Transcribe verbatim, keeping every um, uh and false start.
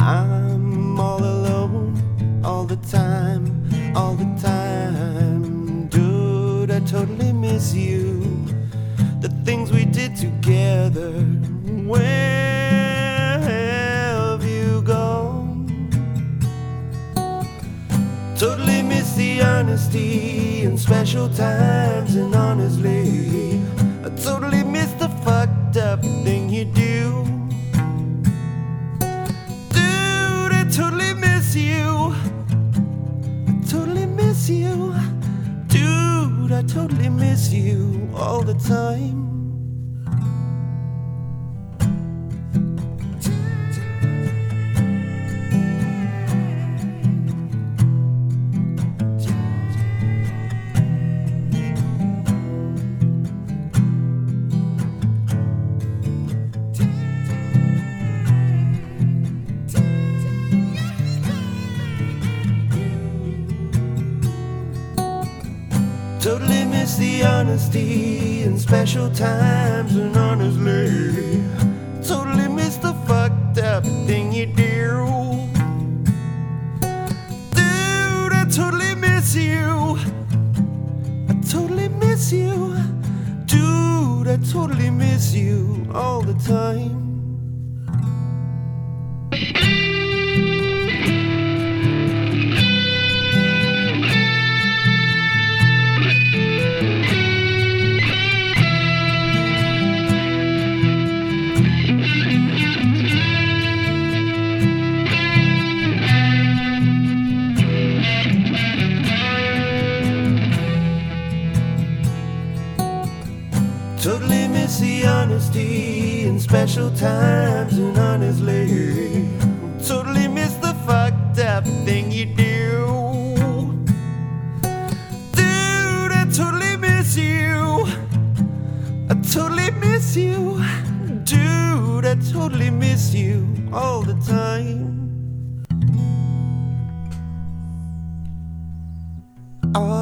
I'm all alone all the time, all the time. Dude, I totally miss you. The things we did together. Where have you gone? Totally miss the honesty and special times, and honestly, I totally miss the fucked up thing you do. Dude, I totally miss you. I totally miss you. Dude, I totally miss you all the time. Totally miss the honesty and special times, and honestly, totally miss the fucked up thing you do. Dude, I totally miss you. I totally miss you. Dude, I totally miss you all the time. Totally miss the honesty and special times, and honestly, totally miss the fucked up thing you do. Dude, I totally miss you. I totally miss you. Dude, I totally miss you all the time. Oh.